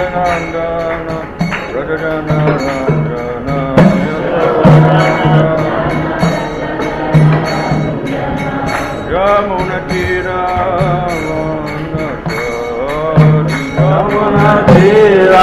Nandana Radharana Randana Yamuna Tira Yamuna Tira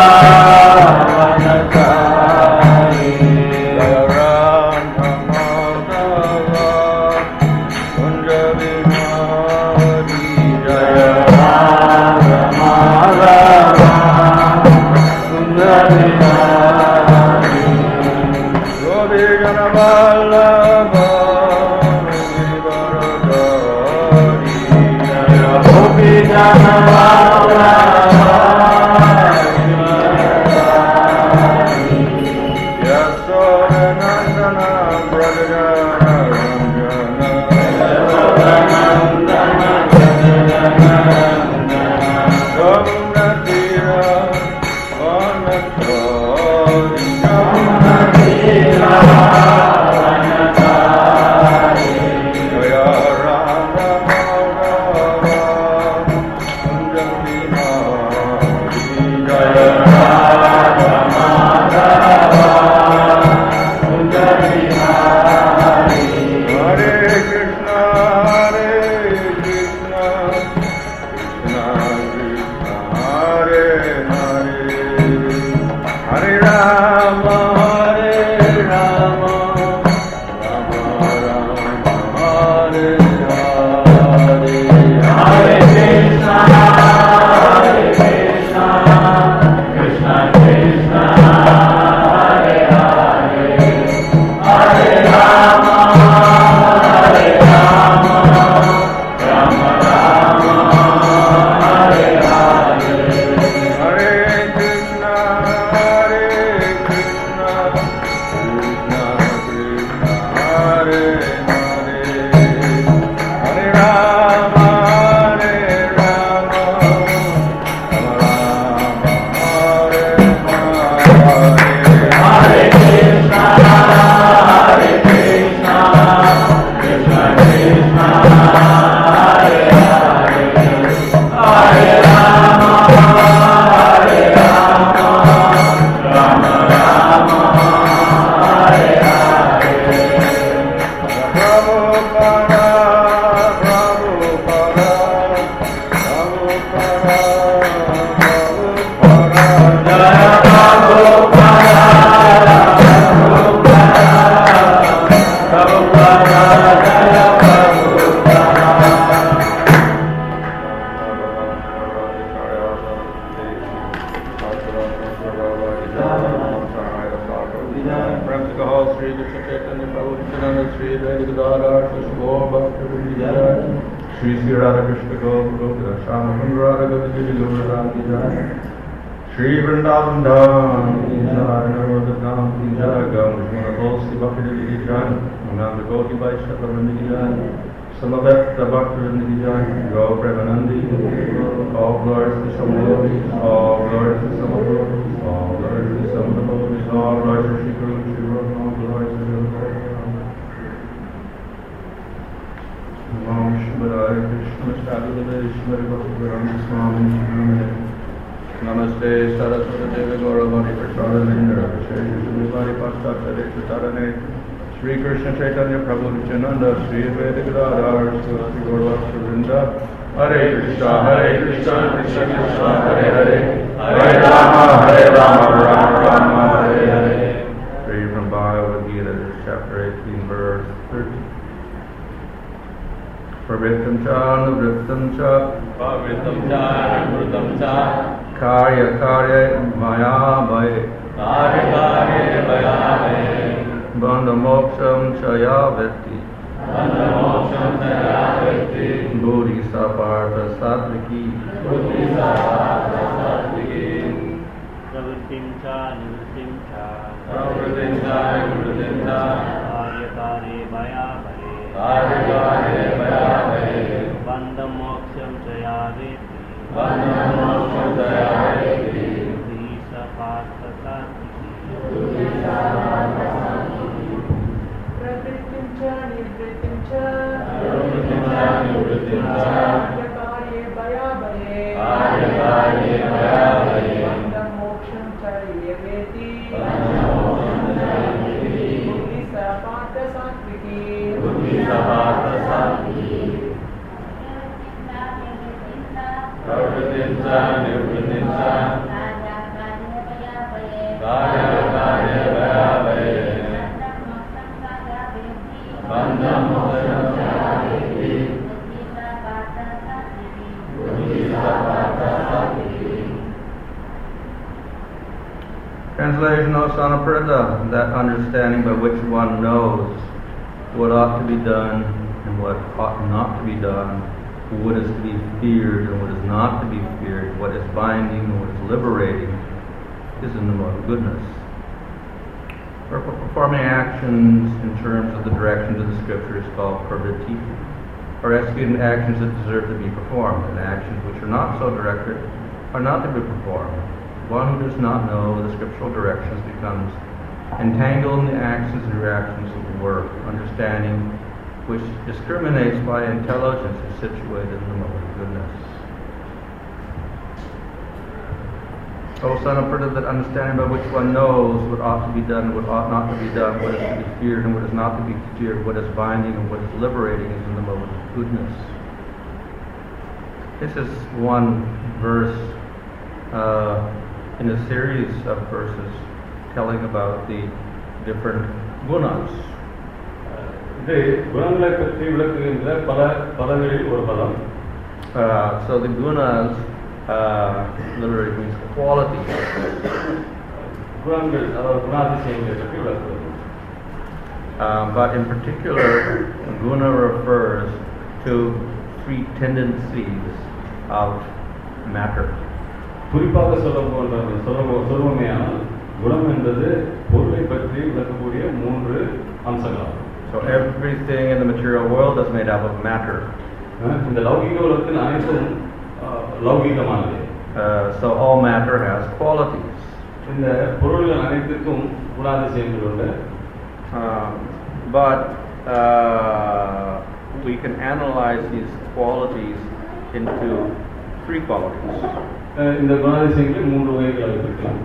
Translation of Sanaprita, that understanding by which one knows what ought to be done and what ought not to be done, what is to be feared and what is not to be feared, what is binding and what is liberating, is in the mode of goodness. For performing actions in terms of the directions of the scripture is called pravritti, or executing actions that deserve to be performed, and actions which are not so directed are not to be performed. One who does not know the scriptural directions becomes entangled in the actions and reactions of the work. Understanding which discriminates by intelligence is situated in the mode of goodness. O son of Prita, that understanding by which one knows what ought to be done, what ought not to be done, what is to be feared and what is not to be feared, what is binding and what is liberating, is in the mode of goodness. This is one verse in a series of verses telling about the different gunas. இது குணங்களை பற்றி விளக்குகின்ற பதங்களில் ஒரு பதம். So the gunas literally means qualities. குணங்கள் அதாவது குணாதிசயங்களை பற்றி விளக்குவது. But in particular, guna refers to three tendencies of matter. குறிப்பாக சொல்லுமையானால் குணம் என்பது பொருளை பற்றி விளக்கக்கூடிய மூன்று அம்சங்களாகும். So everything in the material world is made up of matter. இந்த லௌகிக உலகத்தில் அனைத்தும் லௌகிகமானது. So all matter has qualities. இந்த பொருள்கள் அனைத்துக்கும் குணாதிசயங்கள் உண்டு. But we can analyze these qualities into three qualities. இந்த குணாதிசயங்களை மூன்று வகைகளாக பிரிக்கலாம்.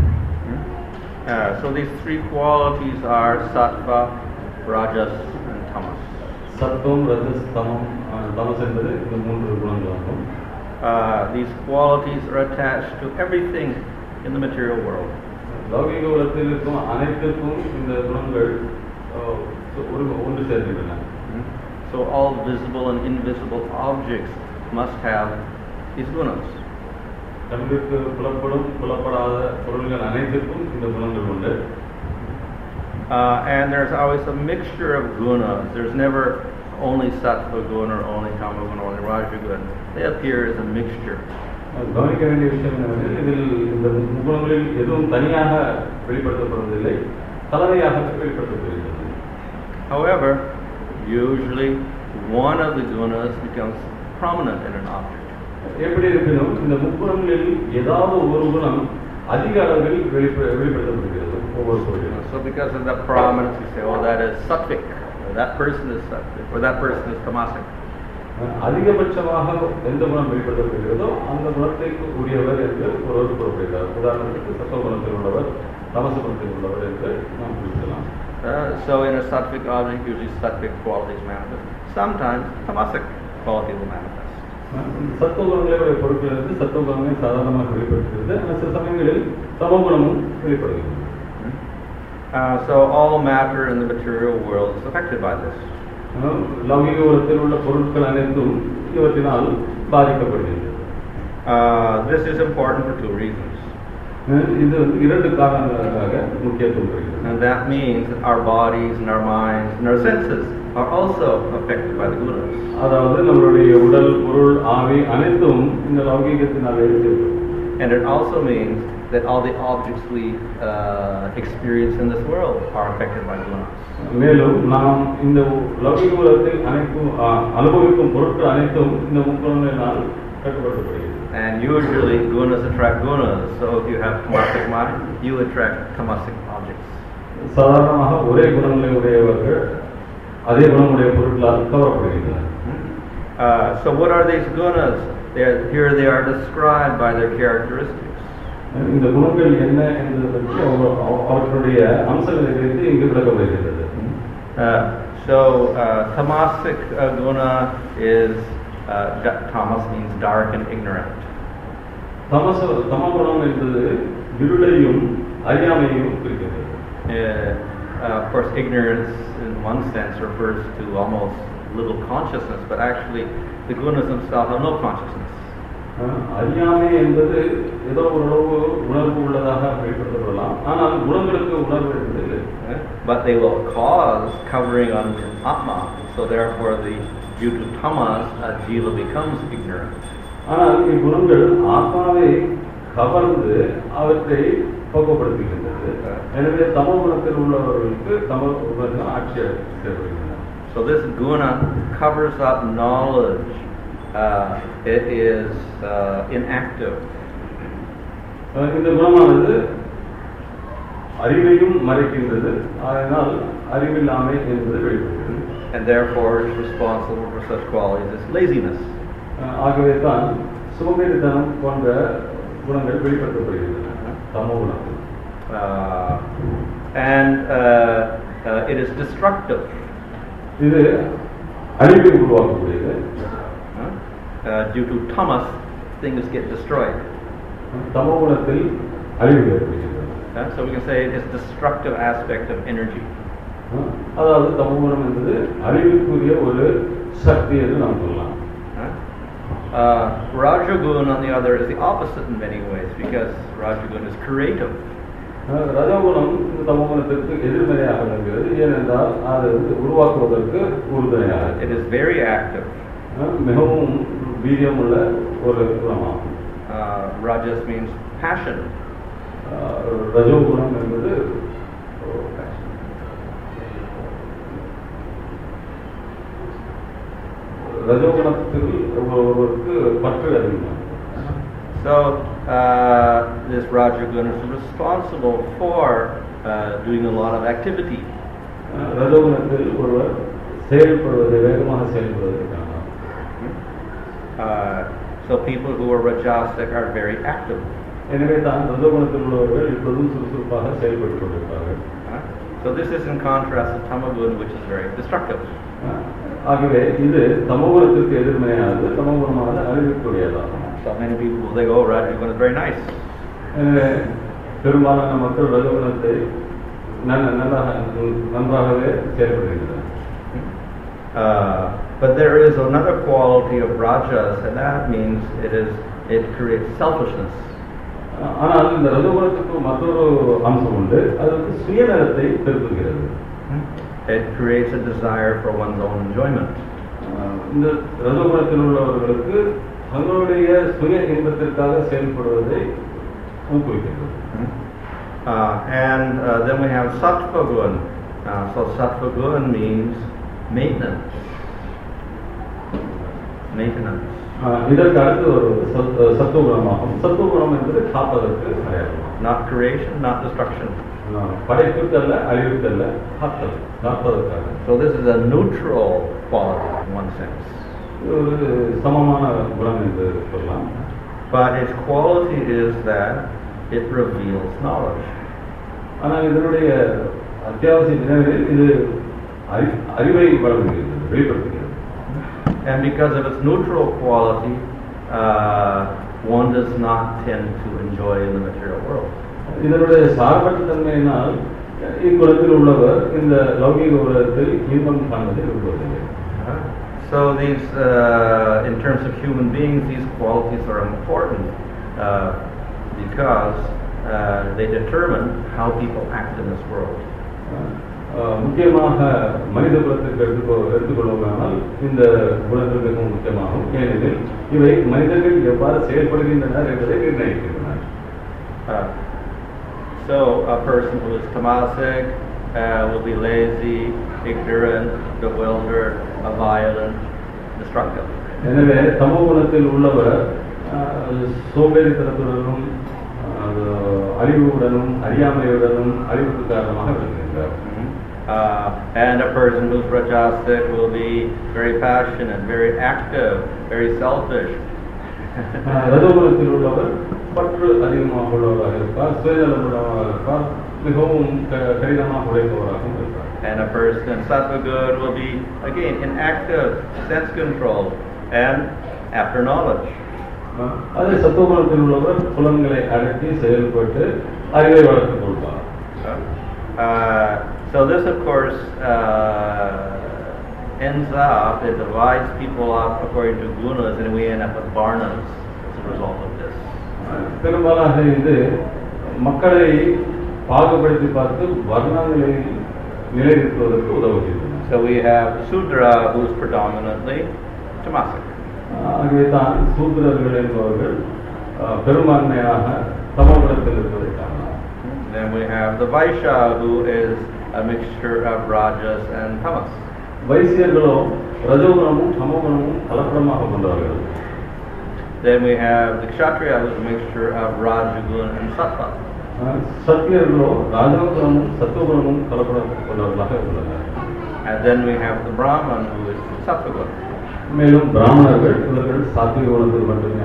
So these three qualities are sattva, rajas and tamas. சத்துவம், ரஜஸ், தமம், தமஸ் என்பது இந்த மூன்று குணங்களாகும். These qualities are attached to everything in the material world. லௌகிக உலகத்தில் இருக்கும் அனைத்துக்கும் இந்த குணங்கள் ஒன்று சேர்க்கின்றன. So all visible and invisible objects must have these gunas. கண்ணுக்கு புலப்படும் புலப்படாத பொருள்கள் அனைத்துக்கும் இந்த குணங்கள் உண்டு. And there's always a mixture of gunas. There's never only sattva guna or only tama guna or only raja guna. They appear as a mixture. கவனிக்க வேண்டிய விஷயம் என்னவென்றால் இதில் இந்த குணங்களில் எதுவும் தனியாக வெளிப்படுத்தப்படுவதில்லை, கலவையாக வெளிப்படுத்தப்படுகிறது. However, usually one of the gunas becomes prominent in an object. எப்படி இருப்பினும் இந்த முக்குணங்களில் ஏதாவது ஒரு குணம் அதிக அளவில் வெளிப்படுத்தப்படுகிறது ஒவ்வொரு பொருளிலும். So because of that prominence, we say, oh, that is sattvic, or that person is sattvic, or that person is tamasic. அதிகபட்சமாக எந்த குணம் வெளிப்படுத்தப்படுகிறதோ அந்த குணத்திற்கு உரியவர் என்று ஒருவர் குறிப்பிடுகிறார். உதாரணத்துக்கு சத்துவ குணத்தில் உள்ளவர், தமச குணத்தில் உள்ளவர் என்று நாம் குறிப்பிடலாம். So in a sattvic object, usually sattvic qualities manifest. Sometimes tamasic quality will manifest. சத்துவ குணங்களுடைய பொருட்களிலிருந்து சத்துவ குணமே சாதாரணமாக வெளிப்படுகிறது. ஆனால் சில சமயங்களில் சமகுணமும் வெளிப்படுகிறது. So all matter in the material world is affected by this. லௌகிக உலகத்தில் உள்ள பொருட்கள் அனைத்தும் இவற்றினால் பாதிக்கப்படுகிறது. This is important for two reasons. இது இரண்டு காரணங்களுக்காக முக்கியத்துவம் பெறுகிறது. And that means that our bodies and our minds and our senses are also affected by the gunas. அதாவது நம்மளுடைய உடல், பொருள், ஆவி அனைத்தும் இந்த லௌகிகத்தினாலே இருக்கிறது. And it also means that all the objects we experience in this world are affected by gunas. மேலும் நாம் இந்த லௌகிக உலகத்தில் அனுபவிக்கும் பொருட்கள் அனைத்தும் இந்த முக்குணங்களினால் கட்டுப்படுத்தப்படுகிறது. And usually gunas attract gunas. So if you have tamasic mind, you attract tamasic objects. சாதாரணமாக ஒரே குணங்களை உடையவர்கள் அதே குணமுடைய பொருட்களால் கவரப்படுகின்றனர். So what are these gunas? Here they are described by their characteristics. இந்த குணங்கள் என்ன என்பதை பற்றி அவர்களுடைய அம்சங்களை குறித்து இங்கு விளக்கப்படுகிறது. So tamasic guna is tamas means dark and ignorant. தமகுணம் என்பது இருளையும் அறியாமையும் குறிக்கிறது. Of course, ignorance in one sense refers to almost little consciousness, but actually the gunas themselves have no consciousness. அறியாமை என்பது ஏதோ ஓரளவு உணர்வு உள்ளதாக வெளிப்படுத்தப்படலாம், ஆனால் குணங்களுக்கு உணர்வு என்பது இல்லை. But they will cause covering on Atma, so therefore due to tamas, jiva becomes ignorant. ஆனால் இக்குணங்கள் ஆத்மாவை கவர்ந்து அவற்றை பக்குவப்படுத்துகின்றது. எனவே தமோ குணத்தில் உள்ளவர்களுக்கு தமோ குணத்தில் ஆட்சி செய்யப்படுகின்றன. So this guna covers up knowledge. It is inactive. இந்த குணமானது அறிவையும் மறைக்கின்றது, அதனால் அறிவில்லாமை என்பது வெளிப்படுகிறது. And therefore it's responsible for such qualities as laziness. ஆகவே தான் சோம்பேறித்தனம் போன்ற குணங்கள் வெளிப்படுத்தப்படுகின்றன தமோ குணத்தில். And it is destructive. இது அழிவை உருவாக்கக்கூடியது. Due to tamas, things get destroyed. தமோ குணத்தில் அழிவு ஏற்படுகிறது. So we can say it is destructive aspect of energy. அதாவது தமோ குணம் என்பது அழிவுக்குரிய ஒரு சக்தி என்று நாம் சொல்லலாம். Rajagun, on the other, is the opposite in many ways, because Rajagun is creative. ரஜோகுணம் இந்த தமோ குணத்திற்கு எதிர்மறையாக இருக்கிறது, ஏனென்றால் அது உருவாக்குவதற்கு உறுதுணையாக. It is very active. மிகவும் வீரியமுள்ள ஒரு குணமாகும். Rajas means passion. ரஜோகுணம் என்பது ரஜோகுணத்தில் ஒருவருக்கு பற்று அதிகமாகும். So this Rajagun is responsible for doing a lot of activity. ரஜோகுணத்தில் ஒருவர் செயல்படுவதை வேகமாக செயல்படுவதை காணலாம். So people who are rajasic are very active. எனவே தான் ரஜோகுணத்தில் உள்ளவர்கள் இப்போதும் சுறுசுறுப்பாக செயல்பட்டு கொண்டிருப்பார்கள். So this is in contrast to tamagun, which is very destructive. ஆகவே இது தமோகுணத்திற்கு எதிர்மறையானது, தமோகுணமானது அழிவுக்குரியதாகும். So many people they go, Rajagun is very nice. எனவே பெரும்பாலான மக்கள் ரஜோகுணத்தை நன்றாகவே செயல்படுகின்றனர். But there is another quality of rajas, and that means it creates selfishness. ஆனால் இந்த ரஜோகுணத்துக்கு மற்றொரு அம்சம் உண்டு, அது சுயநலத்தை பெருக்குகிறது. It creates a desire for one's own enjoyment. இந்த ரஜோகுணத்தில் உள்ளவர்களுக்கு தங்களுடைய சுய இன்பத்திற்காக செயல்படுவதை ஊக்குவிக்கிறது. And then we have sattva gun. So sattva gun means maintenance. இதற்கு அடுத்து ஒரு சத்துவகுணமாகும். சத்துவகுணம் என்பது காப்பதற்கு அடையாளம். Not creation, not destruction. படைப்புக்கல்ல, அழிவுக்கல்ல, காப்பதற்காக. So this is a neutral quality in one sense. ஒரு சமமான குணம் என்று சொல்லலாம். But its quality is that it reveals knowledge. ஆனால் இதனுடைய அத்தியாவசிய நிலையில் இது அறிவை வழங்குகிறது, வெளிப்படுத்துகிறது. And because of its neutral quality, one does not tend to enjoy in the material world. இதனுடைய சார்பற்ற தன்மையினால் இக்குலத்தில் உள்ளவர் இந்த லௌகிக உலகத்தில் இன்பம் காண்பதை விரும்புவதில்லை. So these, in terms of human beings, these qualities are important because they determine how people act in this world. முக்கியமாக மனித குலத்திற்கு எடுத்துக்கொள்வோமானால் இந்த குணங்கள் மிகவும் முக்கியமாகும். ஏனெனில் இவை மனிதர்கள் எவ்வாறு செயல்படுகின்றனர் என்பதை நிர்ணயிக்கின்றன. So a person who is tamasic will be lazy, ignorant, bewildered, violent, destructive. எனவே தமோ குணத்தில் உள்ளவர் சோம்பேறித்தனத்துடனும் அழிவுடனும் அறியாமையுடனும் அழிவுக்கு காரணமாக விளங்குகின்றார். And a person who's rajasic will be very passionate, very active, very selfish. ரஜோகுணத்தில் உள்ளவர் பற்று அதிகமாக உள்ளவராக இருப்பார், சுயநலமுள்ளவராக இருப்பார், மிகவும் கடினமாக உழைப்பவராகவும் இருப்பார். And a person in sattva good will be again inactive, sense control, and after knowledge. அதே சத்துவகுணத்தில் உள்ளவர் புலன்களை அடக்கி செயல்பட்டு அறிவை வளர்த்துக் கொள்வார். So this, of course, ends up, it divides people up according to gunas, and we end up with varnas. So a result of this. பெரும்பாலாக இது மக்களை பாகுபடுத்தி பார்த்து வர்ணங்களை நிலைநிறுத்துவதற்கு உதவுகிறது. So we have Sudra, who is predominantly Tamasic. ஆகவே தான் சூத்திரர்கள் என்பவர்கள் பெரும்பான்மையாக சமூகத்தில் இருப்பதை காணலாம். Then we have the Vaishya, who is a mixture of Rajas and Tamas. வைசியர்களோ ரஜோகுணமும் சமோகுணமும் கலப்படமாக கொண்டவர்கள். Then we have the Kshatriya, who is a mixture of Rajaguna and Sattva. சத்தியர்களோ ராஜகுணமும் சத்துவகுணமும் கலப்படம் கொண்டவர்களாக உள்ளனர். And then we have the Brahman, who is Sattva-guna. மேலும் பிராமணர்கள் இவர்கள் சாத்விக குணத்தில் மட்டுமே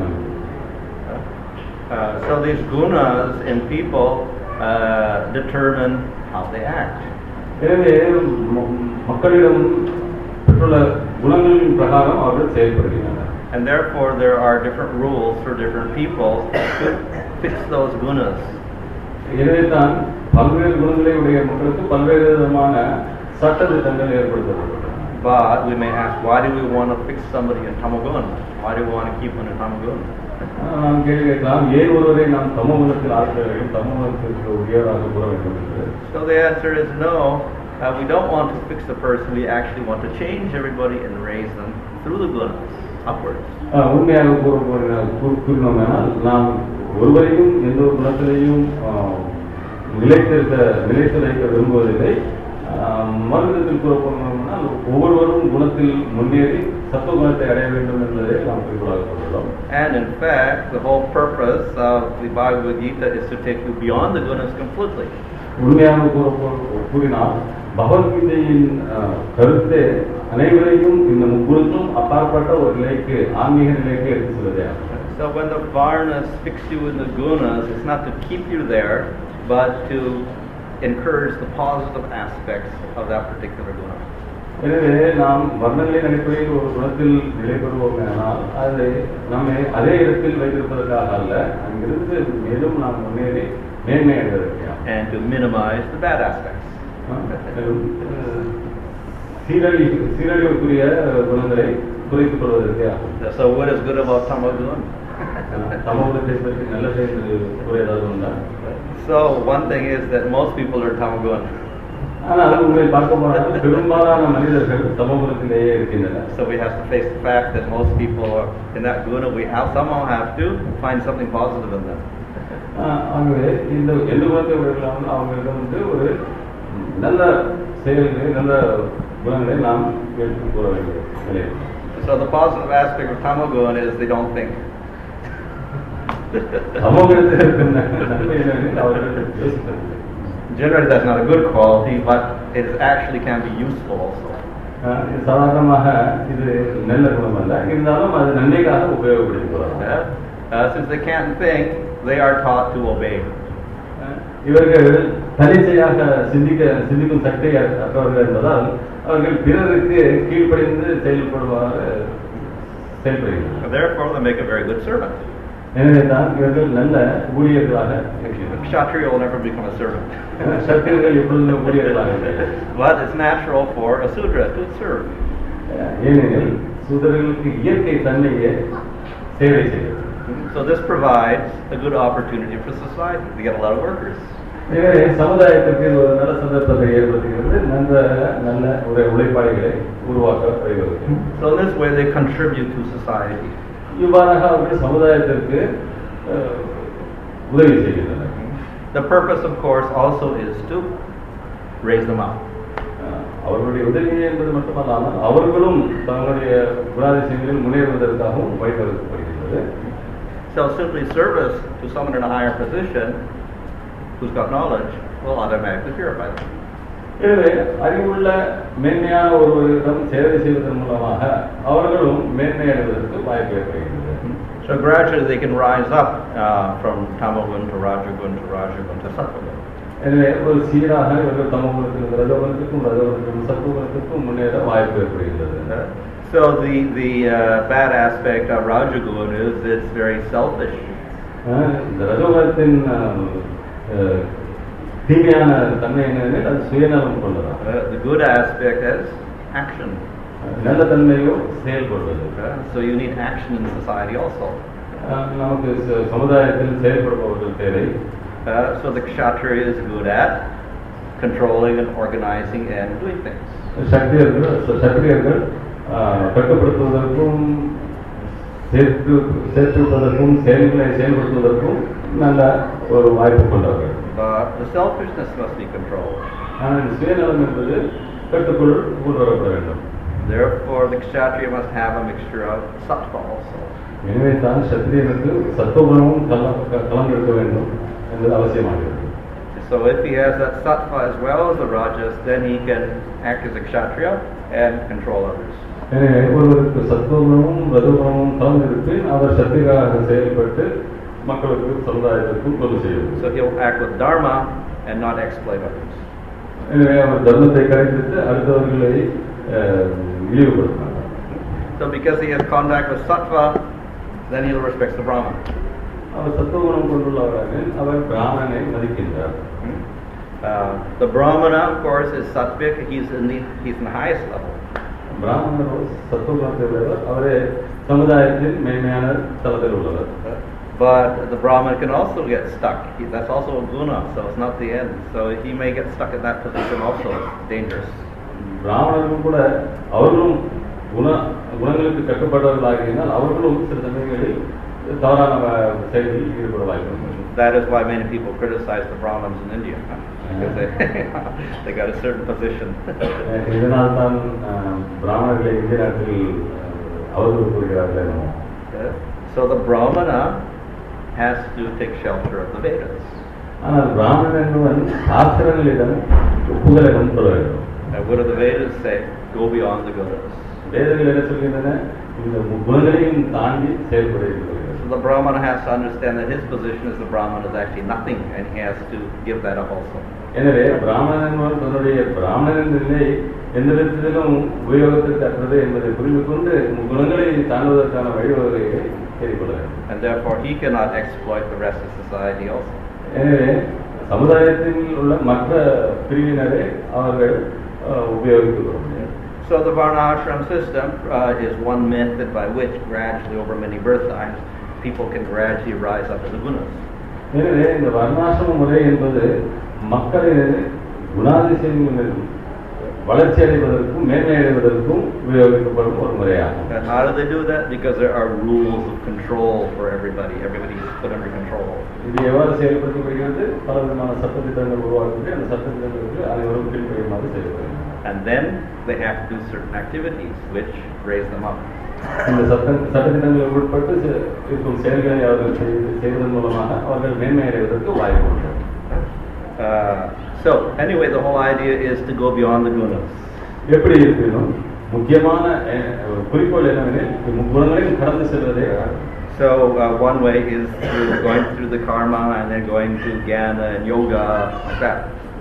So these gunas in people determine how they act. எனவே மக்களிடம் பெற்றுள்ள குணங்களின் பிரகாரம் அவர்கள் செயல்படுகின்றனர். And therefore there are different rules for different people to fix those gunas. எனவே தான் பல்வேறு குணங்களை உடைய மக்களுக்கு பல்வேறு விதமான சட்ட திட்டங்கள் ஏற்படுத்தப்பட்டுள்ளன. But we may ask, why do we want to fix somebody in Tamoguna? Why do we want to keep one in Tamoguna? நாம் கேள்வி கேட்கலாம், ஏன் ஒருவரை நாம் தமோகுணத்தில் ஆக்க வேண்டும், தமோகுணத்திற்கு உயர்வாக கூற வேண்டும் என்று. So the answer is no. We don't want to fix the person. We actually want to change everybody and raise them through the gunas upwards. உண்மையாக கூறினோம்னால் நாம் ஒருவரையும் எந்த ஒரு குணத்திலையும் நிலைத்து வைக்க விரும்புவதில்லை. மறுவிதத்தில் கூறப்போனால் ஒவ்வொருவரும் குணத்தில் முன்னேறி சத்துவ குணத்தை அடைய வேண்டும் என்பதை நாம் குறிப்பாக கொண்டுள்ளோம். And in fact, the whole purpose of the Bhagavad Gita is to take you beyond the gunas completely. உண்மையாக கூறினால் பகவத்கீதையின் கருத்தை அனைவரையும் இந்த முக்குணத்தும் அப்பாற்பட்ட ஒரு நிலைக்கு ஆன்மீக நிலைக்கு எடுத்து செல்வதே. So when the varnas fix you in the gunas, it's not to keep you there, but to encourage the positive aspects of that particular guna. எனவே நாம் வர்ணங்களின் அடிப்படையில் ஒரு குணத்தில் நிலை பெறுவோம் ஆனால் அதை நம்மை அதே இடத்தில் வைத்திருப்பதற்காக அல்ல, அங்கிருந்து மேலும் நாம் முன்னேறி மேன்மை அடைவதற்காக. And to minimize the bad aspects. சீரழிவுக்குரிய குணங்களை குறைத்துக் கொள்வதற்காக. So what is good about Tamoguna? சமூகத்தை பற்றி நல்லது என்று கூற ஏதாவது உண்டா? So one thing is that most people are Tamoguna. ஆனால் உங்களை பார்க்க போனால் பெரும்பாலான மனிதர்கள் சமூகத்திலேயே இருக்கின்றனர். So we have to face the fact that most people are in that guna. We somehow have to find something positive in them. ஆகவே இந்த எந்த குணத்தை உடையவர்களாக அவங்களிடம் ஒரு நல்ல செயல்களை நல்ல குணங்களை நாம் எடுத்து கூற வேண்டிய நிலை. So the positive aspect of Tamoguna is they don't think. Generally that's not a good quality, but it actually can be useful also. சாதாரணமாக இது நல்ல குணம் அல்ல, இருந்தாலும் அது நன்மைக்காக உபயோகப்படுத்தலாம். Since they can't think, they are taught to obey. இவர்கள் தனிச்சையாக சிந்திக்கும் சக்தி அற்றவர்கள் என்பதால் அவர்கள் பிறருக்கு கீழ்ப்படிந்து செயல்படுவார்கள். Therefore they make a very good servant. எனவே தான் இவர்கள் நல்ல ஊழியர்களாக. Kshatriya will never become a servant. சத்திரியர்கள் எப்பொழுதும் ஊழியர்களாக. But it's natural for a Sudra to serve. ஏனெனில் சூத்திரர்களுக்கு இயற்கை தன்மையே சேவை செய்கிறது. So this provides a good opportunity for society to get a lot of workers. எனவே சமுதாயத்திற்கு ஒரு நல்ல சந்தர்ப்பத்தை ஏற்படுத்துகிறது, நல்ல உழைப்பாளிகளை உருவாக்க வழிவகுக்கும். So in this way they contribute to society. இவ்வாறாக அவர்கள் சமுதாயத்திற்கு உதவி செய்கின்றனர். The purpose of course also is to raise them up. அவர்களுடைய உதவி என்பது மட்டுமல்லாமல் அவர்களும் தங்களுடைய குணாதிசயங்களில் முன்னேறுவதற்காகவும் வழிவகுக்கப்படுகிறது. So simply service to someone in a higher position who's got knowledge will automatically purify them. எனவே அறிவுள்ள மேன்மையான ஒருவரிடம் சேவை செய்வதன் மூலமாக அவர்களும் மேன்மை அடைவதற்கு வாய்ப்பு ஏற்படுகிறது. So gradually they can rise up from Tamoguna to Rajaguna to Rajaguna to Sattva-guna. எனவே ஒரு சீராக இவர்கள் தமோகுணத்திலிருந்து ரஜோகுணத்திற்கும் ரஜோகுணத்திலிருந்து சத்துவகுணத்திற்கும் முன்னேற வாய்ப்பு ஏற்படுகிறது. So the bad aspect of Rajaguna is it's very selfish. இந்த ரஜோகுணத்தின் தீமையான தன்மை என்னவெனில் அது சுயநலம் கொண்டதான். The good aspect is action. நல்ல தன்மையோ செயல்படுவது. So you need action in society also. நமக்கு சமுதாயத்தில் செயல்படுபவர்கள் தேவை. So the kshatriya is good at controlling and organizing and doing things. சத்திரியர்கள் கட்டுப்படுத்துவதற்கும் சேர்த்துவதற்கும் செயல்களை செயல்படுத்துவதற்கும் நல்ல ஒரு வாய்ப்பு கொண்டவர்கள். But the selfishness must be controlled. ஆனால் சுயநலம் என்பது கட்டுக்குள் கொண்டு வரப்பட வேண்டும். Therefore the kshatriya must have a mixture of sattva also. எனவே தான் சத்திரியனுக்கு சத்துவகுணமும் கலந்திருக்க வேண்டும் என்பது அவசியமாகிறது. So if he has that sattva as well as the rajas, then he can act as a kshatriya and control others. எனவே ஒருவருக்கு சத்துவகுணமும் ரஜோகுணமும் கலந்திருப்பின் அவர் சத்திரியராக செயல்பட்டு மக்களுக்கு சமுதாயத்திற்கும் தொண்டு செய்யும். So he'll act with dharma and not exploit others. எனவே அவர் தர்மத்தை கடைபிடித்து அடுத்தவர்களை இழிவுபடுத்தினார். So because he has contact with sattva, then he'll respect the brahman. அவர் சத்துவகுணம் கொண்டுள்ளவராக அவர் பிராமணனை மதிக்கின்றார். The brahmana, of course, is sattvic. He's in the highest level. பிராமணர் சத்துவகுணத்தை உள்ளவர், அவரே சமுதாயத்தில் மேன்மையான தளத்தில் உள்ளவர். But the brahman can also get stuck. That's also a guna, so it's not the end. So he may get stuck in that position also. It's dangerous. பிராமணர்களும் கூட அவர்களும் குணங்களுக்கு கட்டுப்பட்டவர்களாகினால் அவர்களும் சில சமயங்களில் தவறான செயலில் ஈடுபட வாய்ப்பு. That is why many people criticize the Brahmins in India, because they got a certain position. இதனால் தான் பிராமணர்களை இந்திய நாட்டில் அவதூறு கூறுகிறார்கள். So the brahmana has to take shelter of the Vedas. ஆனால் பிராமணன் என்பவன் சாஸ்திரங்களிடம் புகலிடம் கொள்ள வேண்டும். What do the Vedas say? Go beyond the gunas. வேதங்கள் என்ன சொல்கின்றன? இந்த குணங்களையும் தாண்டி செயல்பட இருக்கிறது. So the brahmana has to understand that his position as the brahman is actually nothing, and he has to give that up also. எனவே பிராமணன் தன்னுடைய பிராமணன் நிலை எந்த விதத்திலும் உபயோகத்திற்கு அற்றது என்பதை புரிந்து கொண்டு குணங்களை தாண்டுவதற்கான வழிவகைகளை தேடிக்கொள்ள வேண்டும். And therefore he cannot exploit the rest of society also. எனவே சமுதாயத்தில் உள்ள மற்ற பிரிவினரை அவர்கள் உபயோகித்துக் கொள்ள முடியும். So the varnashram system is one method by which gradually over many birthtimes people can gradually rise up to the gunas. எனவே இந்த வர்ணாசிரம முறை என்பது மக்களை குணாதிசயங்கள் வளர்ச்சி அடைவதற்கும் மேன்மை அடைவதற்கும் உபயோகிக்கப்படும் ஒரு முறையாகும். And how do they do that? Because there are rules of control for everybody. Everybody is put under control. இது எவ்வாறு செயல்படுத்தப்படுகிறது? பல விதமான சட்டத்திட்டங்கள் உருவாக்கி அந்த சட்டத்திட்டங்களுக்கு அனைவரும் பின்பற்றுமாறு செய்யப்படுகிறது. And then they have to do certain activities which raise them up. இந்த சட்டத்திட்டங்களுக்கு உட்பட்டு இருக்கும் செயல்களை அவர்கள் செய்வதன் மூலமாக அவர்கள் மேன்மை அடைவதற்கு வாய்ப்பு உண்டு. So anyway, the whole idea is to go beyond the gunas. எப்படி இருக்கணும்? முக்கியமான குறிக்கோள் என்னவெனில் குணங்களையும் கடந்து செல்வதே. So one way is through going through the karma and then going to jnana and yoga, like that.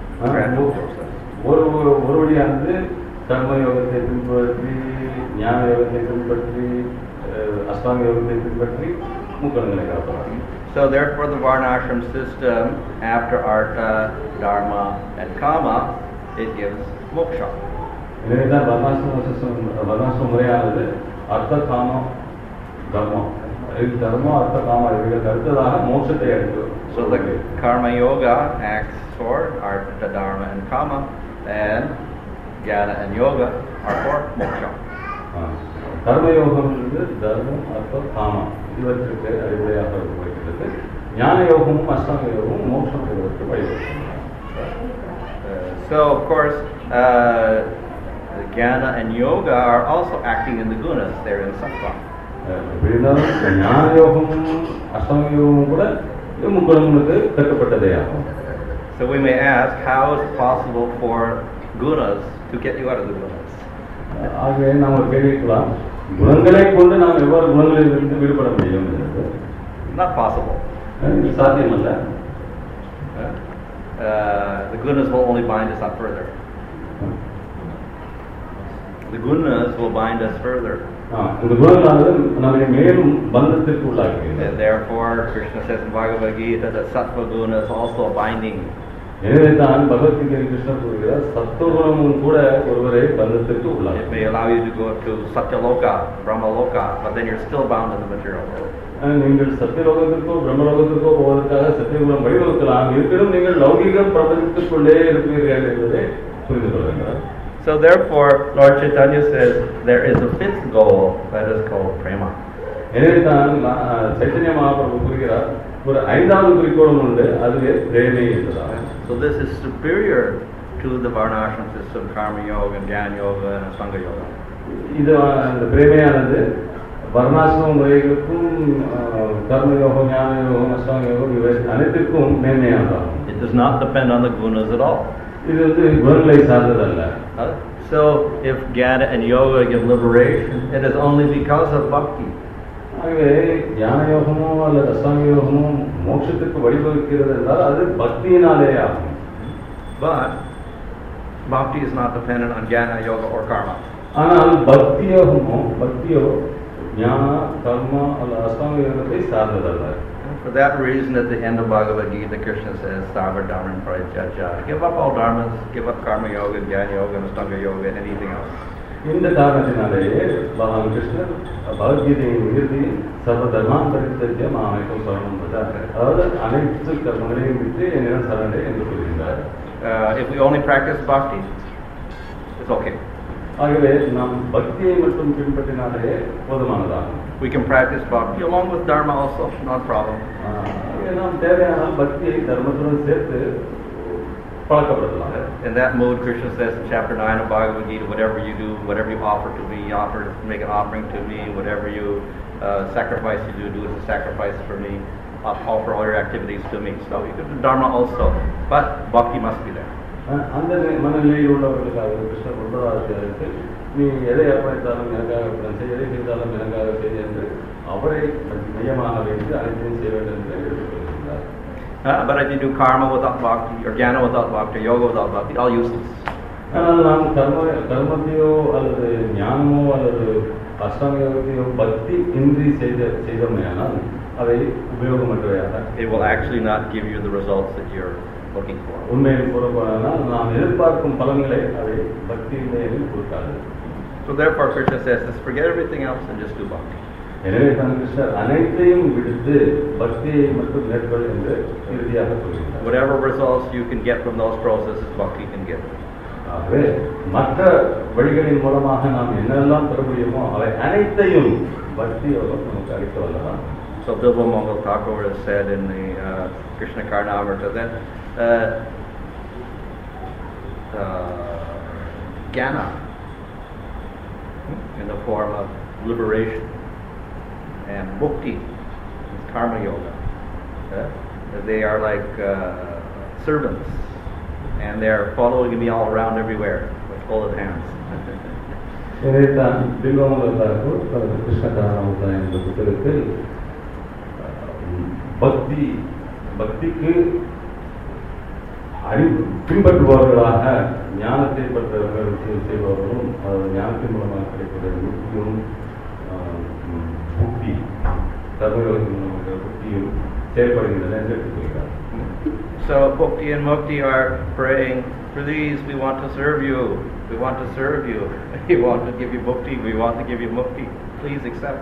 ஒரு வழியானது கர்ம யோகத்தை பின்பற்றி, ஞான யோகத்தை பின்பற்றி, அஷ்டாங்க யோகத்தை பின்பற்றி முக்குணங்களை காப்பலாம். So therefore the varnashram system, after artha, dharma and kama, it gives moksha. எனவே தான் வர்ணாசிரம முறையானது அர்த்த காமம் தர்மம் அர்த்த காம இவைகளுக்கு அடுத்ததாக மோட்சத்தை அளிக்கும். So the karma yoga acts for artha, dharma and kama, and jnana and yoga are for moksha. கர்மயோகம் தர்மம் அர்த்தம் காமம் இவற்றுக்கு அடிப்படையாக இருக்கிறது. ஞான யோகமும் அஷ்டாங்க யோகமும் மோட்சம் பெறுவதற்கு வழிவகுக்கும். So of course jnana and yoga are also acting in the gunas. They're in sattva. ஞான யோகமும் அஷ்டாங்க யோகமும் கூட முக்குணங்களுக்கு கட்டுப்பட்டதே ஆகும். So we may ask, how is it possible for gunas to get you out of the gunas? ஆகவே நாம் ஒரு கேள்விக்கலாம், குணங்களை கொண்டு நாம் எவ்வாறு குணங்களில் இருந்து விடுபட முடியும்? Not possible. சாத்தியமல்ல. The gunas will only bind us up further. The gunas will bind us further. இந்த குணங்களானது நம்மை மேலும் பந்தத்திற்கு உள்ளாக்குகிறது. And therefore Krishna says in Bhagavad Gita that sattva guna is also binding. எனவே தான் பகவத்கீதையில் கிருஷ்ணர் கூறுகிறார், சத்துவகுணமும் கூட ஒருவரை பந்தத்திற்கு உள்ளாக்கும். It may allow you to go to Satyaloka, Brahmaloka, but then you're still bound in the material world. நீங்கள் சத்தியலோகத்திற்கோ பிரம்மலோகத்திற்கோ போவதற்காக சத்தியகுலம் வழிவகுக்கலாம், இருப்பினும் நீங்கள் லௌகிக பிரபஞ்சத்துக்குள்ளே இருப்பீர்கள் என்பதை புரிந்து கொள்ள வேண்டும். So therefore, Lord Chaitanya says there is a fifth goal that is called prema. எனவே தான் சைத்தன்ய மகாபிரபு கூறுகிறார், ஒரு ஐந்தாவது குறிக்கோளும் உண்டு, அதுவே பிரேமை என்பதாக. So this is superior to the varnashram system, karma yoga, jnana yoga, and asanga yoga. இது அந்த பிரேமையானது வர்ணாசிரம முறைகளுக்கும் கர்மயோகம், ஞான யோகம், அஷ்டாங்க யோகம் இவை அனைத்திற்கும் மேன்மையானதாகும். It does not depend on the gunas at all. இது குணங்களை சார்ந்ததல்ல. So if jnana and yoga give liberation, it is only because of bhakti. ஆகவே ஞான யோகமோ அல்லது அஷ்டாங்க யோகமோ மோட்சத்துக்கு வழிவகுக்கிறது என்றால் அது பக்தியினாலே ஆகும். But bhakti is not dependent on jnana, yoga or karma. ஆனால் பக்தியோ ஞான, கர்மா அல்லது அஷ்டாங்க யோகத்தை சார்ந்ததல்ல. For that reason, at the end of Bhagavad Gita, Krishna says, Sarva Dharma Parityajya. Give up all dharmas, give up karma yoga, jnana yoga, and ashtanga yoga, and anything else. இந்த காரணத்தினாலேயே பகவான் கிருஷ்ணர் பகவத்கீதையின் இறுதியில் சர்வ தர்மான் பரித்யஜ்ய மாமேகம் சரணம் பிரஜாய, அதாவது அனைத்து கர்மங்களையும் விட்டு என்னிடம் சரணடை என்று கூறுகின்றார். If we only practice bhakti, it's okay. ஆகவே நாம் பக்தியை மட்டும் பின்பற்றினாலே போதுமானதாகும். We can practice bhakti along with dharma also, not a problem. நாம் தேவையான பக்தியை தர்மத்துடன் சேர்த்து பழக்கப்படுத்தலாம். In that mood, Krishna says in chapter 9 of Bhagavad Gita, whatever you do, whatever you offer to me, make an offering to me, whatever you sacrifice you do as a sacrifice for me, offer all your activities to me. So you can do dharma also, but bhakti must be there. அந்த மனநிலையில் உள்ளவர்களுக்காக கிருஷ்ணர் உபராஜருக்கு நீ எதை அர்ப்பணித்தாலும் எனக்காக அர்ப்பணம் செய், எதை செய்தாலும் எனக்காக செய் என்று அவரை மையமாக வைத்து அனைத்தையும் செய்ய வேண்டும் என்று எடுத்துக்கொள்கிறார். But if you do karma without bhakti, or jnana without bhakti, or yoga without bhakti, all useless. ஆனால் நாம் கர்மத்தையோ அல்லது ஞானமோ அல்லது அஷ்டாங்க யோகத்தையோ பக்தி இன்றி செய்தோமையானால் அவை உபயோகமற்றவையாக. It will actually not give you the results that you're looking for. உண்மையில் கூறப்போனால் நாம் எதிர்பார்க்கும் பலன்களை அவை பக்தியிலே கொடுக்காது. So therefore Krishna says, let's forget everything else and just do bhakti. எனவே தான் கிருஷ்ணர் அனைத்தையும் விடுத்து பக்தியை மட்டும் மேற்கொள் என்று இறுதியாக சொல்கிறார். Whatever results you can get from those processes, bhakti can give. ஆகவே மற்ற வழிகளின் மூலமாக நாம் என்னெல்லாம் பெற முடியுமோ அவை அனைத்தையும் பக்தி யோகம் நமக்கு அளிக்க வல்லதான். So Bilbo Mangal Thakur has said in the Krishna Karnamrita that jnana in the form of liberation and mukti, karma yoga, they are like servants, and they are following me all around everywhere with folded hands. இதைத்தான் பில்வ மங்கல் தாக்கூர் தனது கிருஷ்ண கர்ணாமிர்தா என்ற புத்தகத்தில் பக்திக்கு பின்பற்றுபவர்களாக ஞானத்தை பற்றவர்கள் செய்பவர்களும் ஞானத்தின் மூலமாக கிடைக்கிற முக்தியும் புக்தி கர்மயோகத்தின் மூலமாக புக்தியும் செயல்படுகின்றன என்று எடுத்துக்கொள்கிறார். So bhakti and mukti are praying, please, we want to serve you, we want to serve you, we want to give you bhakti, we want to give you mukti, please accept.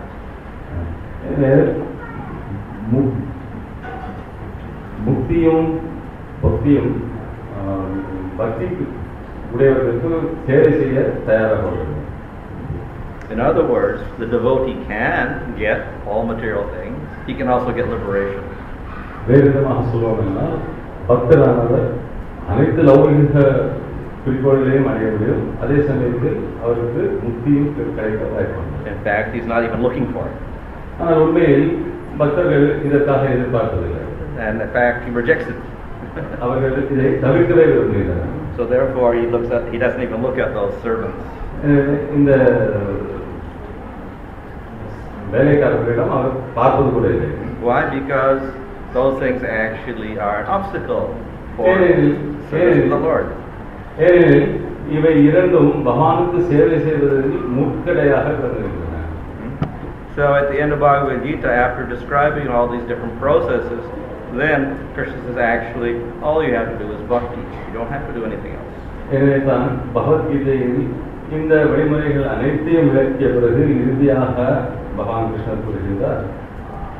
முக்தியும் பக்தியும் பக்தி உடையவர்களுக்கு சேவை செய்ய தயாராக உள்ளது. In other words, the devotee can get all material things, he can also get liberation. வேறு விதமாக சொல்வோம் என்றால் பக்தரானவர் அனைத்து லௌகிக குறிக்கோள்களையும் அடைய முடியும், அதே சமயத்தில் அவருக்கு முக்தியும் கிடைக்க வாய்ப்பு. In fact, he's not even looking for it. ஆனால் உண்மையில் பக்தர்கள் இதற்காக எதிர்பார்ப்பதில்லை. And in fact, he rejects it. அவர்கள் இதை தவிர்க்கவே விரும்புகிறார். So therefore, he doesn't even look at those servants. இந்த வேலைக்காரர்களிடம் அவர் பார்ப்பது கூட இல்லை. Why? Because those things actually are an obstacle for service to the Lord. ஏனெனில் இவை இரண்டும் பகவானுக்கு சேவை செய்வதில் முற்கடையாக கருதுகின்றன. So at the end of Bhagavad Gita, after describing all these different processes, then Krishna says, actually, all you have to do is bhakti. You don't have to do anything else. எனவே தான் பகவத்கீதையில் இந்த வழிமுறைகள் அனைத்தையும் விளக்கிய பிறகு இறுதியாக பகவான் கிருஷ்ணர் கூறுகின்றார்,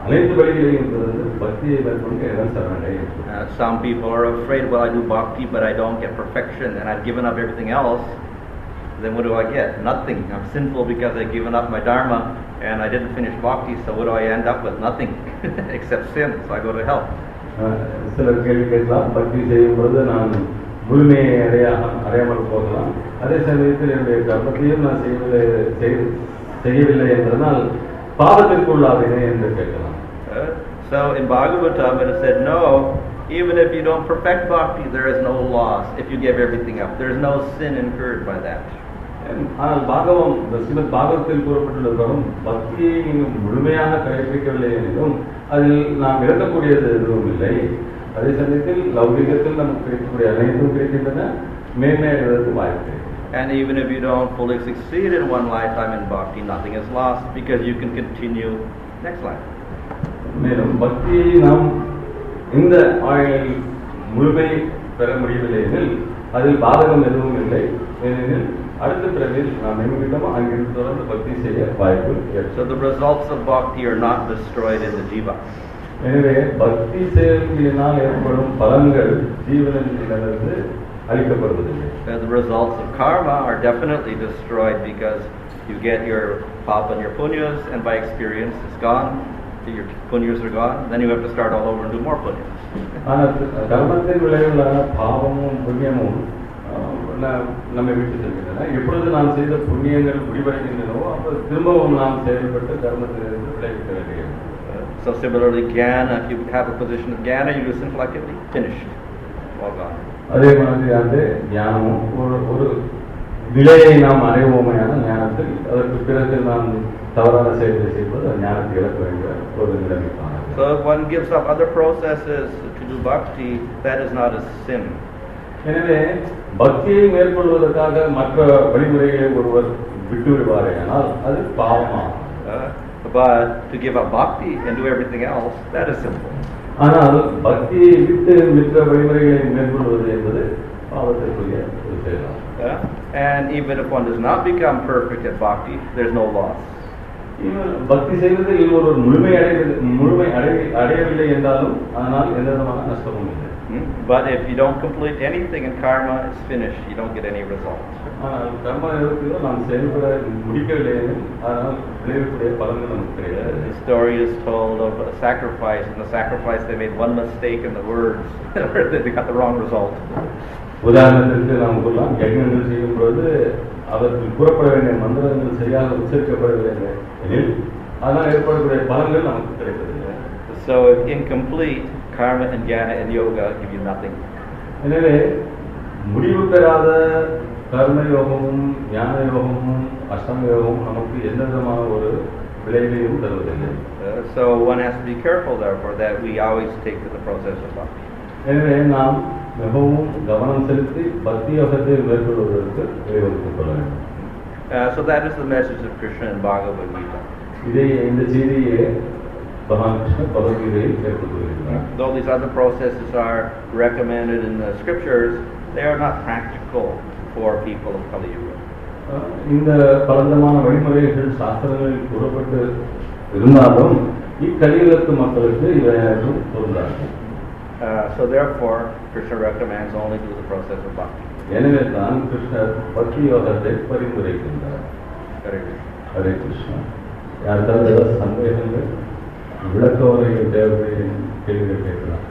அனைத்து வழிகளையும் திறந்து பக்தியை மேற்கொண்டு இடம் சரணடை. Some people are afraid, well, I do bhakti, but I don't get perfection, and I've given up everything else. Then what do I get? Nothing. I'm sinful because I've given up my dharma, and I didn't finish bhakti, so what do I end up with? Nothing, except sin, so I go to hell. சிலர் கேள்வி கேட்கலாம், பக்தி செய்யும் பொழுது நான் முழுமையை அடையாமல் போகலாம், அதே சமயத்தில் என்னுடைய கர்மத்தையும் நான் செய்யவில்லை என்பதனால் பாவத்திற்குள்ளாவினே என்று கேட்கலாம். So in Bhagavatam it is said, no, even if you don't perfect bhakti, there is no loss if you give everything up. There is no sin incurred by that. ஆனால் பாகவம், ஸ்ரீமத் பாகவத்தில் கூறப்பட்டுள்ளதும் பக்தியை நீங்கள் முழுமையாக கடைபிடிக்கவில்லை எனினும் அதில் நாம் இழக்கக்கூடியது எதுவும் இல்லை. அதே சமயத்தில் லௌகிகத்தில் நமக்கு கிடைக்கக்கூடிய அனைத்தும் கிடைக்கின்றன, மேன்மை அடைவதற்கு வாய்ப்பு. And even if you don't fully succeed in one lifetime in bhakti, nothing is lost because you can continue next life. மேலும் பக்தியை நாம் இந்த ஆயுளில் முழுமை பெற முடியவில்லை எனில் அதில் பாதகம் எதுவும் இல்லை. ஏனெனில் அடுத்த பிறவில் நாம் எங்கிட்டோமோ அங்கிருந்து தொடர்ந்து பக்தி செய்ய வாய்ப்பு. So the results of bhakti are not destroyed in the jiva. எனவே பக்தி செயல்களினால் ஏற்படும் பலன்கள் ஜீவனிலிருந்து அளிக்கப்படுவதில்லை. The results of karma are definitely destroyed because you get your papa and your punyas, and by experience it's gone. Your punyas are gone, then you have to start all over and do more punyas. ஆனால் கர்மத்தின் விளைவுகளான பாவமும் புண்ணியமும் நம்மை விட்டு செல்கின்றன. எப்பொழுது நாம் செய்த புண்ணியங்கள் முடிவடைகின்றனவோ அப்போ திரும்பவும் நாம் செயல்பட்டு கர்மத்திலிருந்து விளைவிக்க வேண்டியது. So similarly, jnana, if you have a position of jnana, you do sinful activity, finished, all gone. அதே மாதிரி அந்த ஞானமும் ஒரு நிலையை நாம் அடைவோமையான ஞானத்தில் அதற்கு பிறகு நாம் தவறான செயல்களை செய்வது ஞானத்தை இழக்க வேண்டிய ஒரு நிலைமைக்கான. So if one gives up other processes to do bhakti, that is not a sin. எனவே பக்தியை மேற்கொள்வதற்காக மற்ற வழிமுறைகளை ஒருவர் விட்டு விடுவாரேயானால் அது பாவமாகும். But to give up bhakti and do everything else, that is simple. ஆனால் பக்தியை விட்டு மற்ற வழிமுறைகளை மேற்கொள்வது என்பது பாவத்திற்குரிய ஒரு செயலாகும். And even if one does not become perfect at bhakti, there is no loss. பக்தி செய்வதில் ஒரு முழுமை அடையவில்லை என்றாலும் ஆனால் எந்த விதமான நஷ்டமும் இல்லை. But if you don't complete anything in karma, it's finished. You don't get any results. ஆனால் கர்ம யோகத்திலோ நாம் செயல்பட முடிக்கவில்லை ஆனால் விளைவிக்கூடிய பலன்கள் நமக்கு கிடையாது. The story is told of a sacrifice. In the sacrifice, they made one mistake in the words. They got the wrong result. உதாரணத்திற்கு நாம் கூறலாம், யஜ்ஞங்கள் செய்யும் பொழுது அதற்கு கூறப்பட வேண்டிய மந்திரங்கள் சரியாக உச்சரிக்கப்படவில்லை எனில் அதனால் ஏற்படக்கூடிய பலன்கள் நமக்கு கிடைப்பதில்லை. So incomplete karma and jnana and yoga give you nothing. எனவே முடிவு பெறாத கர்ம யோகமும் ஞான யோகமும் அஷ்டாங்க யோகமும் நமக்கு எந்த விதமான ஒரு விளைவையும் தருவதில்லை. So one has to be careful therefore that we always take to the process of bhakti. எனவே நாம் மிகவும் கவனம் செலுத்தி பக்தி யோகத்தை மேற்கொள்வதற்கு வழிவகுத்துக் கொள்ள வேண்டும். So that is the message of Krishna in Bhagavad Gita. இந்த செய்தியை பகவான் கிருஷ்ணர் பகவத்கீதையில் ஏற்படுத்துகிறார். Though these other processes are recommended in the scriptures, they are not practical for people of Kali Yuga. இந்த பலவிதமான வழிமுறைகள் சாஸ்திரங்களில் கூறப்பட்டு இருந்தாலும் இக்கலியுகத்து மக்களுக்கு இவை அனைத்தும் பொருந்தாது. So therefore, Krishna recommends only do the process of bhakti. எனவே தான் கிருஷ்ணர் பக்தி யோகத்தை பரிந்துரைக்கின்றார். ஹரே கிருஷ்ணா. யாருக்காவது ஏதாவது சந்தேகங்கள் விளக்க உரைகள் தேவைப்படும் கேள்விகள் கேட்கலாம்.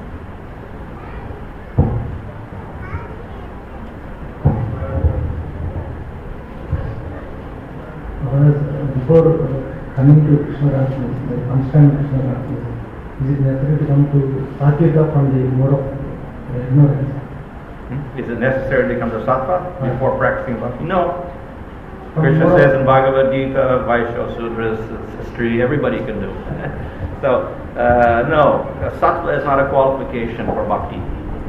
Before coming to Krishna consciousness, understanding Krishna consciousness, is it necessary to come to Satvika from the mode of ignorance? Is it necessary to come to Sattva before practicing bhakti? No. Krishna says in Bhagavad Gita, Vaishya, Sudras, Stri, everybody can do. So, no, Sattva is not a qualification for bhakti.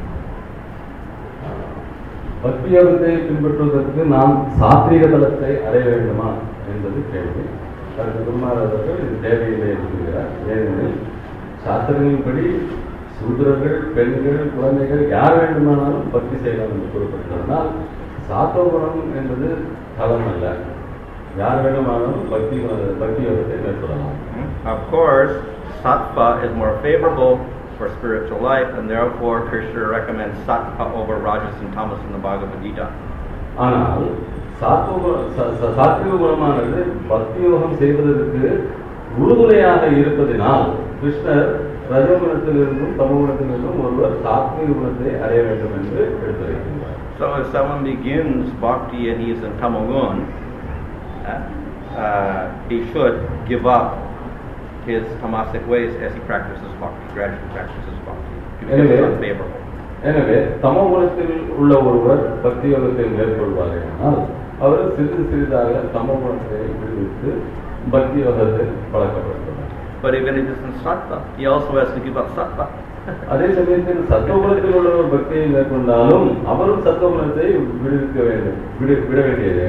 பக்தி யோகத்தை பின்பற்றுவதற்கு நாம் சாத்வீக தலத்தை அடைய வேண்டுமா என்பது கேள்வி. அதற்கு குருமாரர்கள் இது தேவையில்லை என்கிறார். ஏனெனில் சாஸ்திரங்களின்படி சூத்திரர்கள், பெண்கள், குழந்தைகள் யார் வேண்டுமானாலும் பக்தி செய்யலாம் என்று கூறப்பட்டிருந்தால் சாத்தோகுணம் என்பது தலம் அல்ல. யார் வேண்டுமானாலும் பக்தி யோகத்தை மேற்கொள்ளலாம். Of course, sattva is more favorable for spiritual life, and therefore Krishna recommends sattva over rajas and tamas in the Bhagavad Gita. ஆனால் சாத்விக குணமானது பக்தி யோகம் செய்வதற்கு உறுதுணையாக இருப்பதினால் கிருஷ்ணர் ரஜகுணத்திலிருந்தும் தமோகுணத்திலிருந்தும் ஒருவர் சாத்விக குணத்தை அடைய வேண்டும் என்று எடுத்துரைக்கின்றார். So if someone begins bhakti and he is in tamogun, he should give up his tamasic ways as he practices bhakti, gradually practices bhakti. Because it's unfavorable. எனவே தமோகுணத்தில் உள்ள ஒருவர் பக்தி யோகத்தை மேற்கொள்வார்கள், அவர் சிறிது சிறிதாக தமோகுணத்தை விடுவித்து பக்தி யோகத்தை பழக்கப்படுத்துவார். But even if it's in sattva, he also has to give up sattva. அதே சமயத்தில் சத்துவகுணத்தில் உள்ளவர் பக்தியை மேற்கொண்டாலும் அவரும் சத்துவகுணத்தை விடுவிக்க வேண்டும், விட வேண்டியதே.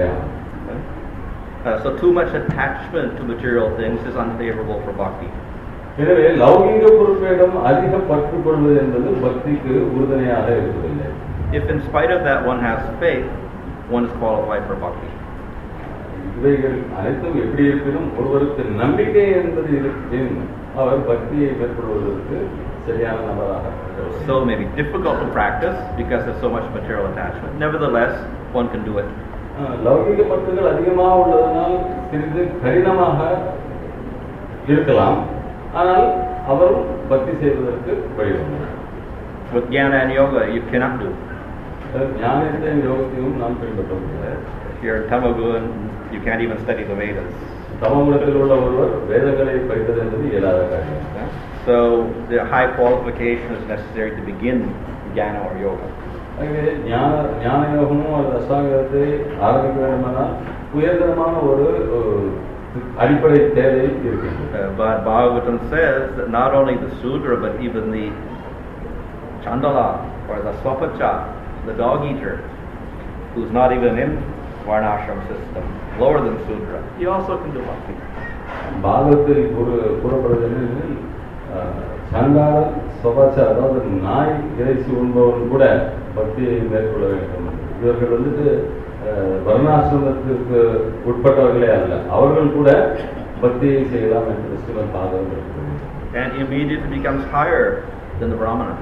So too much attachment to material things is unfavorable for bhakti. எனவே லௌகிக பொருட்களிடம் அதிக பற்று கொள்வது என்பது பக்திக்கு உறுதுணையாக இருப்பதில்லை. If in spite of that one has faith, one is qualified for bhakti. இவைகள் அனைத்தும் எப்படி இருப்பினும் ஒருவருக்கு நம்பிக்கை என்பது இருப்பின் அவர் பக்தியை மேற்கொள்வதற்கு சரியான நபராக. So it may be difficult to practice because there's so much material attachment. Nevertheless, one can do it. லௌகிக பற்றுகள் அதிகமாக உள்ளதனால் சிறிது கடினமாக இருக்கலாம், ஆனால் அவரும் பக்தி செய்வதற்கு வழிவகுக்கிறார். With jnana and yoga, you cannot do. ஞானத்தையும் யோகத்தையும் நாம் பின்பற்ற முடியாது. If you're in tamagun, you can't even study the Vedas. தமோகுணத்தில் உள்ள ஒருவர் வேதங்களை படிப்பது என்பது இயலாத காரியம். So the high qualification is necessary to begin jnana or yoga. ஆகவே ஞான யோகமும் அல்லது அஷ்டாங்கத்தை ஆரம்பிக்க வேண்டுமானால் உயர்தரமான ஒரு அடிப்படை தேவை இருக்கின்றது. But Bhagavatam says that not only the Sudra, but even the Chandala or the Swapacha, the dog eater, who's not even in Varnashram system, lower than Sudra, he also can do bhakti. பாகவத்தில் கூறப்படுவது என்னென்னில் சண்டாளன் ஸ்வபாச்சா, அதாவது நாய் இறைச்சி உண்பவன் கூட பக்தியை மேற்கொள்ள வேண்டும். இவர்கள் வந்துட்டு வர்ணாசிரமத்திற்கு உட்பட்டவர்களே அல்ல, அவர்கள் கூட பக்தியை செய்யலாம் என்று Srimad Bhagavatam. And immediately becomes higher than the Brahmana.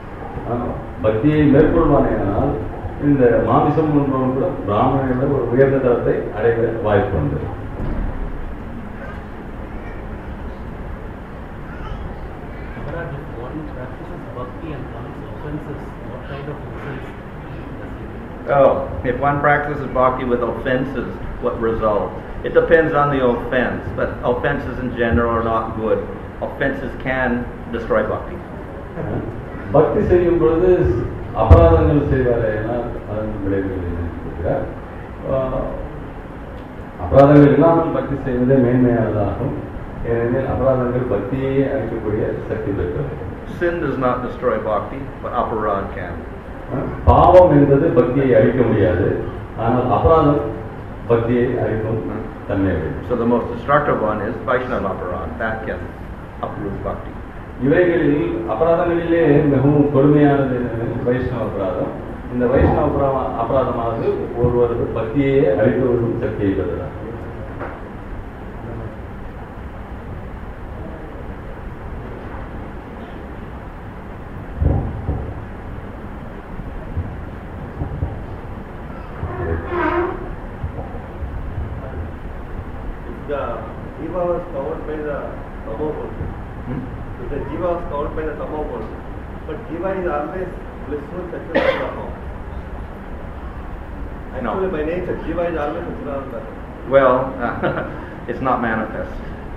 பக்தியை மேற்கொள்வானேனால் இந்த மாமிசம் உண்பவன் கூட பிராமணனை ஒரு உயர்ந்த தரத்தை அடைய வாய்ப்பு உண்டு. Oh, if one practices bhakti with offenses, what result? It depends on the offense, but offenses in general are not good. Offenses can destroy bhakti. பக்தி செய்யும் பொழுது அபராதங்கள் செய்வாரேனால் அதன் விளைவுகள் அபராதங்கள் இல்லாமல் பக்தி செய்வதே மேன்மையானதாகும். ஏனெனில் அபராதங்கள் பக்தியை அளிக்கக்கூடிய சக்தி பெற்றது. Sin does not destroy bhakti, but aparad can. பாவம் என்பது பக்தியை அழிக்க முடியாது, ஆனால் அபராதம் பக்தியை அழிக்கும் தன்மை. So the most destructive one is Vaishnava aparad. That can uproot bhakti. இவைகளில் அபராதங்களிலே மிகவும் கொடுமையானது வைஷ்ணவ அபராதம். இந்த வைஷ்ணவ அபராதமானது ஒருவரது பக்தியை அழித்துவிடும் சக்தியை பெறுகிறார். The jiva was covered by the tamoguna. The jiva was covered by the tamoguna, but jiva is always blissful, successful. Actually, by nature, jiva is always successful. Well, it's not manifest.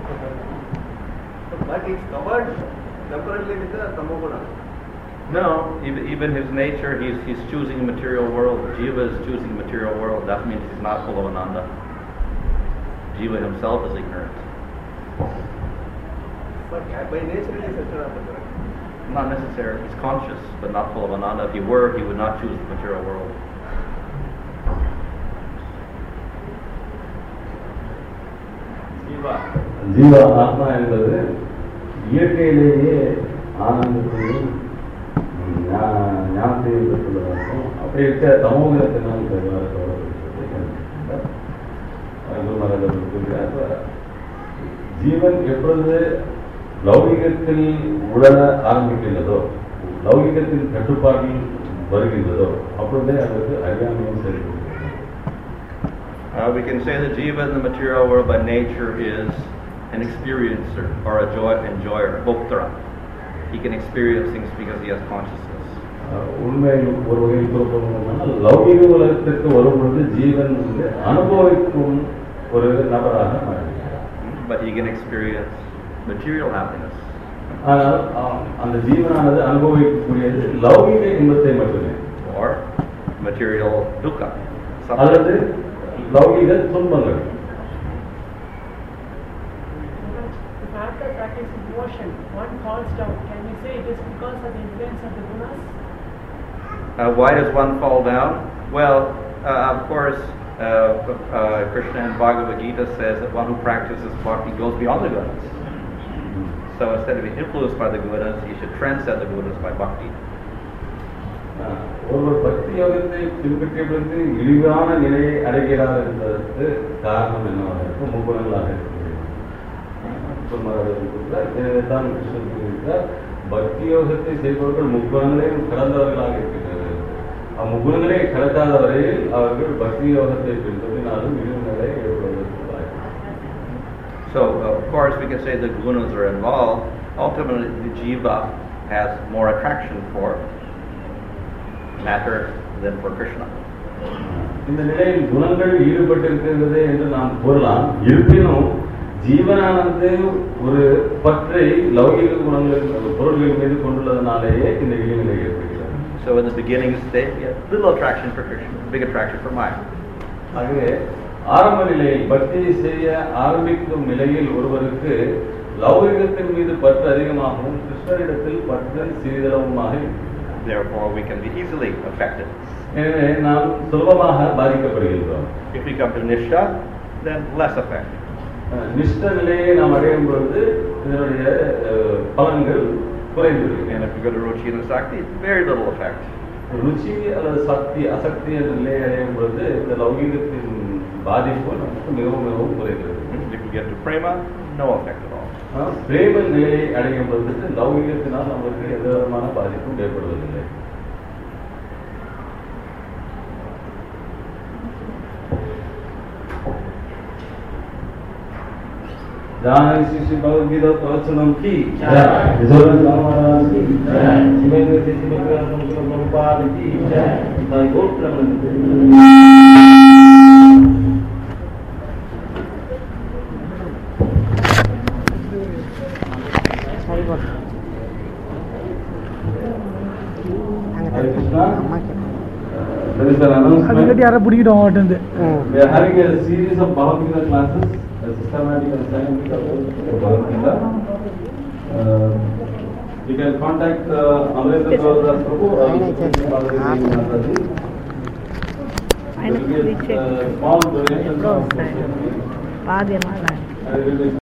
But it's covered temporarily with the tamoguna. No, even his nature, he's choosing a material world. Jiva is choosing a material world. That means he's not full of ananda. Jiva himself is ignorant. But by nature it is Satchidananda. Not necessarily. He's conscious, but not full of ananda. If he were, he would not choose the material world. Jeeva ஆத்மா என்பது இயற்கையிலேயே ஆனந்தத்தையும் ஞானத்தையும் பெற்றுள்ளதாகும். அப்படி இருக்க தமோகுணத்தினால் ஜீவன் எப்பொழுது லௌகிகத்தில் உடல ஆரம்பிக்கின்றதோ, லௌகிகத்தின் கட்டுப்பாட்டில் வருகின்றதோ அப்பொழுதே அதற்கு அறியாமையும் செயல்படுகிறது. We can say that jiva in the material world by nature is an experiencer or a enjoyer, bhoktara. He can experience things because he has consciousness. உண்மையில் ஒரு வகையில் கூறப்போனால் லௌகிக உலகத்திற்கு வரும்பொழுது ஜீவன் அனுபவிக்கும் ஒரு நபராக மாறுகிறார். But he can experience material happiness. ஆனால் அந்த ஜீவனானது அனுபவிக்கக்கூடியது லௌகிக இன்பத்தை மட்டுமே, Or material dukkha. அல்லது லௌகிக துன்பங்கள். If after practicing devotion one falls down, can we say it is because of the influence of the gunas? Why does one fall down? Well, of course, Krishna in Bhagavad Gita says that one who practices bhakti goes beyond the gunas. So instead of being influenced by the gunas, you should transcend the gunas by bhakti. ஒருவர் பக்தி யோகத்தை பின்பற்றியபொழுது இழிவான நிலையை அடைகிறார் என்பதற்கு காரணம் என்னவாக இருக்கும்? முக்குணங்களாக இருக்கிறது. தான் கிருஷ்ணன் கூறுகிறார், பக்தி யோகத்தை செய்பவர்கள் முக்குணங்களையும் கடந்தவர்களாக இருக்கின்றனர். அம்முக்குணங்களை கடக்காத வரையில் அவர்கள் பக்தி யோகத்தை பின்பற்றினாலும் இழிவு நிலை ஏற்படுவதற்கு வாய்ப்பு. So, of course, we can say the gunas are involved. Ultimately, the jiva has more attraction for matter than for Krishna. இந்த நிலையில் குணங்கள் ஈடுபட்டிருக்கிறது என்று நாம் கூறலாம். இருப்பினும் ஜீவனானது ஒரு பற்றை லௌகிக குணங்கள் பொருள்கள் மீது கொண்டுள்ளதனாலேயே இந்த இழிநிலை ஏற்படுகிறது. So in the beginning state, we have little attraction for Krishna, big attraction for Maya. ஆகவே ஆரம்ப நிலையில் பக்தியை செய்ய ஆரம்பிக்கும் நிலையில் ஒருவருக்கு லௌகிகத்தின் மீது பற்று அதிகமாகவும் கிருஷ்ணரிடத்தில் பற்று சிறிதளவுமாக இருக்கிறது. Therefore, we can be easily affected. எனவே நாம் சுலபமாக பாதிக்கப்படுகின்றோம். If we come to Nishtha, then less effect. நிஷ்ட நிலையை நாம் அடையும் பொழுது இதனுடைய பலன்கள் குறைந்துவிடும். And if we go to Ruchi and Sakti, very little effect. ருச்சி அல்லது சக்தி அசக்தி என்ற நிலையை அடையும் பொழுது இந்த லௌகிகத்தின் பாதிப்பு நமக்கு மிகவும் மிகவும் குறைகிறது. If we get to Prema, no effect at all. பிரேம நிலையை அடையும் பொழுது லௌகிகத்தினால் நமக்கு எந்த விதமான பாதிப்பும் ஏற்படுவதில்லை. जय श्री श्री भगवद गीता प्रवचनम की जय, विजय महाराज की जय, शिवेंद्र श्री श्री प्रभुपाद की जय, जय गोत्र There is an announcement. We are having a series of Bhagavad Gita classes, a systematic and scientific approach to Bhagavad Gita. You can contact Amrita Prabhudas Prabhu or Mataji. There will be a small donation of